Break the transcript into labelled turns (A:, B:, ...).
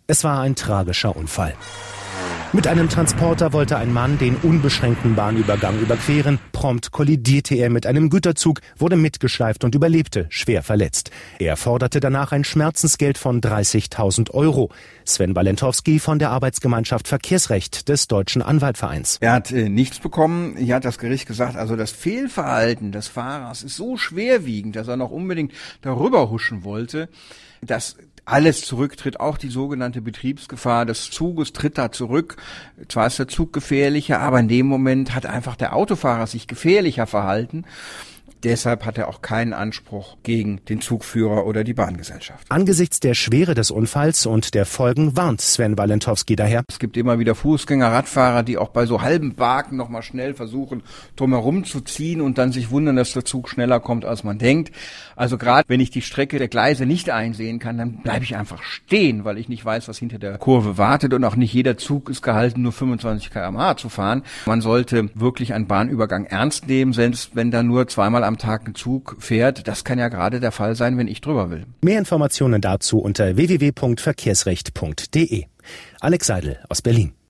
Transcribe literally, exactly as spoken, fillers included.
A: Es war ein tragischer Unfall. Mit einem Transporter wollte ein Mann den unbeschränkten Bahnübergang überqueren. Prompt kollidierte er mit einem Güterzug, wurde mitgeschleift und überlebte, schwer verletzt. Er forderte danach ein Schmerzensgeld von dreißigtausend Euro. Sven Walentowski von der Arbeitsgemeinschaft Verkehrsrecht des Deutschen Anwaltvereins.
B: Er hat äh, nichts bekommen. Hier hat das Gericht gesagt, also das Fehlverhalten des Fahrers ist so schwerwiegend, dass er noch unbedingt darüber huschen wollte, dass alles zurücktritt, auch die sogenannte Betriebsgefahr des Zuges tritt da zurück. Zwar ist der Zug gefährlicher, aber in dem Moment hat einfach der Autofahrer sich gefährlicher verhalten. Deshalb hat er auch keinen Anspruch gegen den Zugführer oder die Bahngesellschaft.
A: Angesichts der Schwere des Unfalls und der Folgen warnt Sven Walentowski daher.
B: Es gibt immer wieder Fußgänger, Radfahrer, die auch bei so halben Wagen noch mal schnell versuchen, drumherum zu ziehen und dann sich wundern, dass der Zug schneller kommt, als man denkt. Also gerade wenn ich die Strecke der Gleise nicht einsehen kann, dann bleibe ich einfach stehen, weil ich nicht weiß, was hinter der Kurve wartet. Und auch nicht jeder Zug ist gehalten, nur fünfundzwanzig Kilometer pro Stunde zu fahren. Man sollte wirklich einen Bahnübergang ernst nehmen, selbst wenn da nur zweimal am Tag ein Zug fährt. Das kann ja gerade der Fall sein, wenn ich drüber will.
A: Mehr Informationen dazu unter w w w punkt verkehrsrecht punkt d e. Alex Seidel aus Berlin.